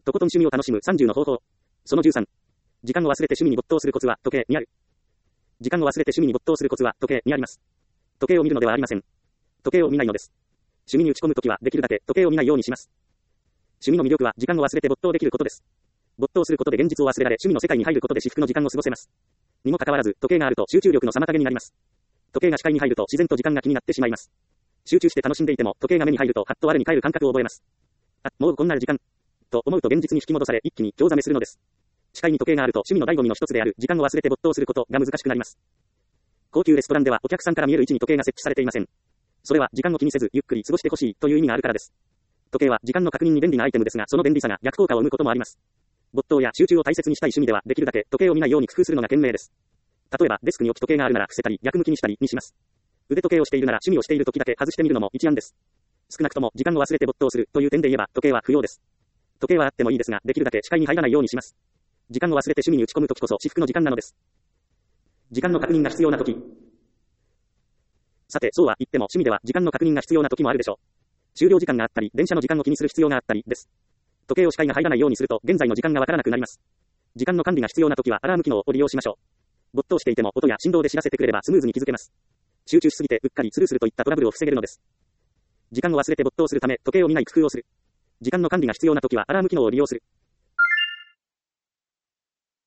とことん趣味を楽しむ30の方法。その13。時間を忘れて趣味に没頭するコツは時計にある。時間を忘れて趣味に没頭するコツは時計にあります。時計を見るのではありません。時計を見ないのです。趣味に打ち込むときはできるだけ時計を見ないようにします。趣味の魅力は時間を忘れて没頭できることです。没頭することで現実を忘れられ趣味の世界に入ることで至福の時間を過ごせます。にもかかわらず時計があると集中力の妨げになります。時計が視界に入ると自然と時間が気になってしまいます。集中して楽しんでいても時計が目に入るとハッと我に返る感覚を覚えます。あ、もうこんな時間。と思うと現実に引き戻され一気に興ざめするのです。視界に時計があると趣味の醍醐味の一つである時間を忘れて没頭することが難しくなります。高級レストランではお客さんから見える位置に時計が設置されていません。それは時間を気にせずゆっくり過ごしてほしいという意味があるからです。時計は時間の確認に便利なアイテムですがその便利さが逆効果を生むこともあります。没頭や集中を大切にしたい趣味ではできるだけ時計を見ないように工夫するのが賢明です。例えばデスクに置き時計があるなら伏せたり逆向きにしたりにします。腕時計をしているなら趣味をしている時だけ外してみるのも一案です。少なくとも時間を忘れて没頭するという点で言えば時計は不要です。時計はあってもいいですができるだけ視界に入らないようにします。時間を忘れて趣味に打ち込む時こそ至福の時間なのです。時間の確認が必要な時。さてそうは言っても趣味では時間の確認が必要な時もあるでしょう。終了時間があったり電車の時間を気にする必要があったりです。時計を視界が入らないようにすると現在の時間がわからなくなります。時間の管理が必要な時はアラーム機能を利用しましょう。没頭していても音や振動で知らせてくれればスムーズに気づけます。集中しすぎてうっかりスルーするといったトラブルを防げるのです。時間を忘れて没頭するため時計を見ない工夫をする。時間の管理が必要な時はアラーム機能を利用する。時間の管理が必要な時はアラーム機能を利用する。